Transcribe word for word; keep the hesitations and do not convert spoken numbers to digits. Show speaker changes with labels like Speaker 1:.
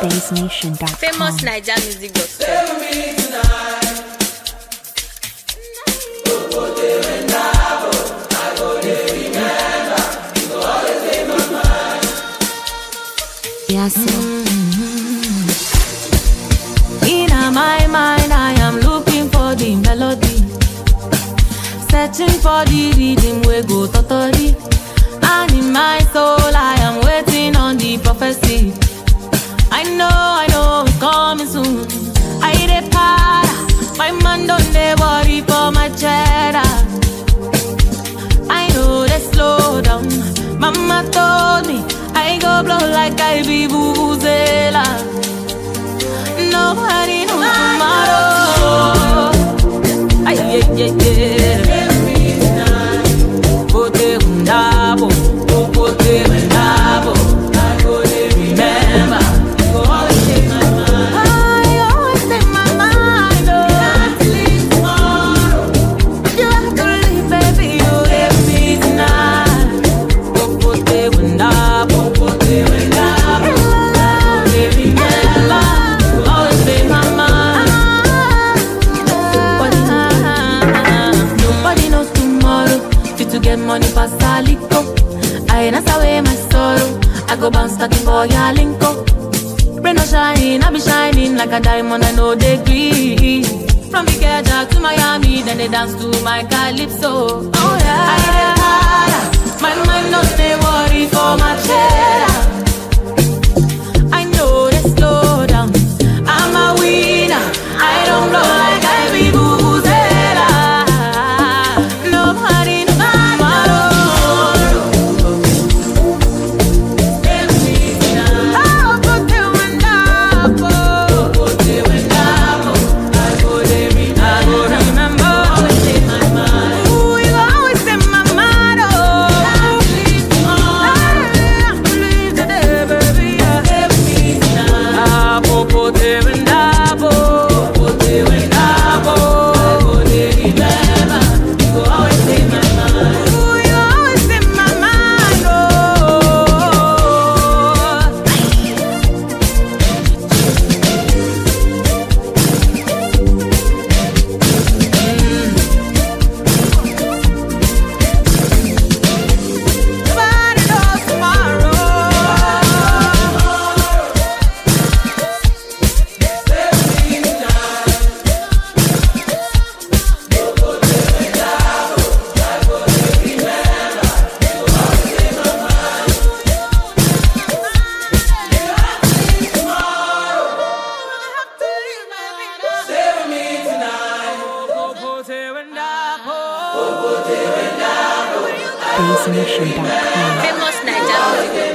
Speaker 1: Bass Nation dot com.
Speaker 2: Famous Naija music dot com.
Speaker 1: Yes,
Speaker 3: mm-hmm. In my mind, I am looking for the melody, searching for the rhythm we go totally. And in my soul, I am waiting on the prophecy. I know, I know it's coming soon. I dey para, my man don't dey worry for my cheddar. I know they slow down. Mama told me I go blow like I be vuvuzela. Nobody knows tomorrow. Ay, yeah, yeah, yeah. Pote undabo, pote undabo. I go dey remember. You go always take my mind. I always take my mind. Oh, you have to leave tomorrow. You have to leave, baby. You leave me tonight. Pote undabo, pote undabo. I go dey remember. You always take my mind. Nobody knows tomorrow. Fit to get money past Alico. I dance away my sorrow. I go bounce talking boy a linko. Rain or shine, I be shining like a diamond. I know they agree. From Ikeja to Miami, then they dance to my calypso. Oh yeah, I dey para. My mind not stay worry for my cheddar. I know they slow down. I'm a winner. I don't blow like I be vuvuzela. Nobody knows tomorrow. Oh, pote undabo, pote undabo. I go dey remember. Always take my mind. Ooh, you always take my mind. Oh, leave tomorrow. Leave today, baby. Leave me tonight. Ah, pote undabo, pote undabo. I go dey remember. You go always take my mind. Ooh, you always take my mind. Oh. Nobody knows tomorrow. Save me tonight.
Speaker 1: Bass Nation dot com.
Speaker 2: Famous Naija music dot com.